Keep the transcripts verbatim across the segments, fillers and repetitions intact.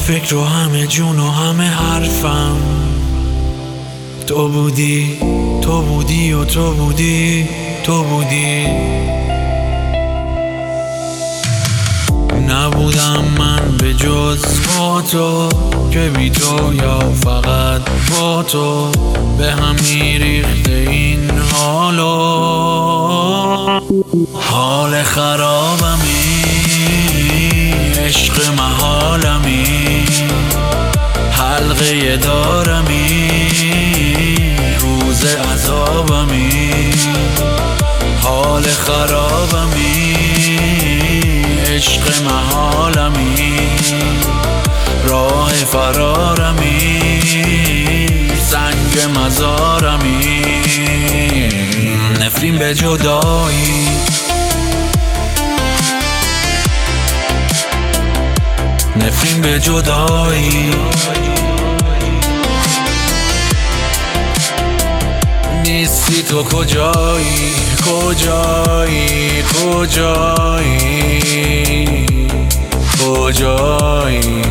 فکر و همه جون و همه حرفم تو بودی، تو بودی و تو بودی، تو بودی. نبودم من به جز با تو، که بی تو یا فقط با تو به هم میریخته این حالو. حال خرابمی، عشق محالمی، حلقه دارمی، روز عذابمی. حال خرابمی، عشق محالمی، راه فرارمی، سنگ مزارمی. نفرین به جدایی، نفرین به جدایی. نیستی تو کجایی، کجایی، کجایی، کجایی.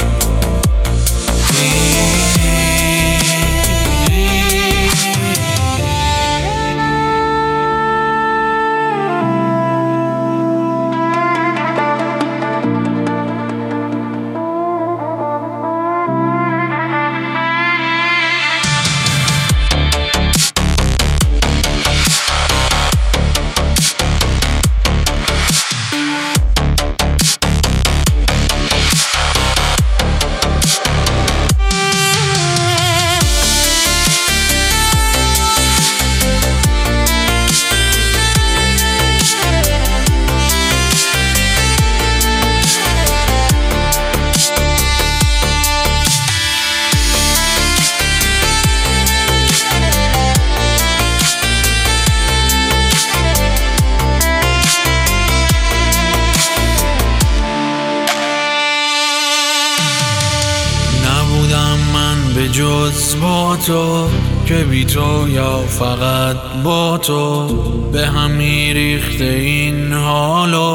به جز با تو، که بی تو یا فقط با تو به هم میریخته این حالو.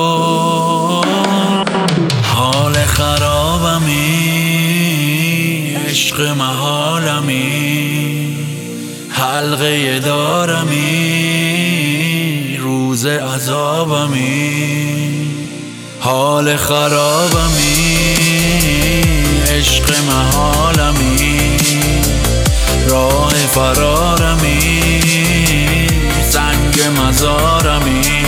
حال خرابمی، عشق محالمی، حلقه دارمی، روز عذابمی. حال خرابمی، عشق محالمی، راه فرارمی، سنگ مزارمی.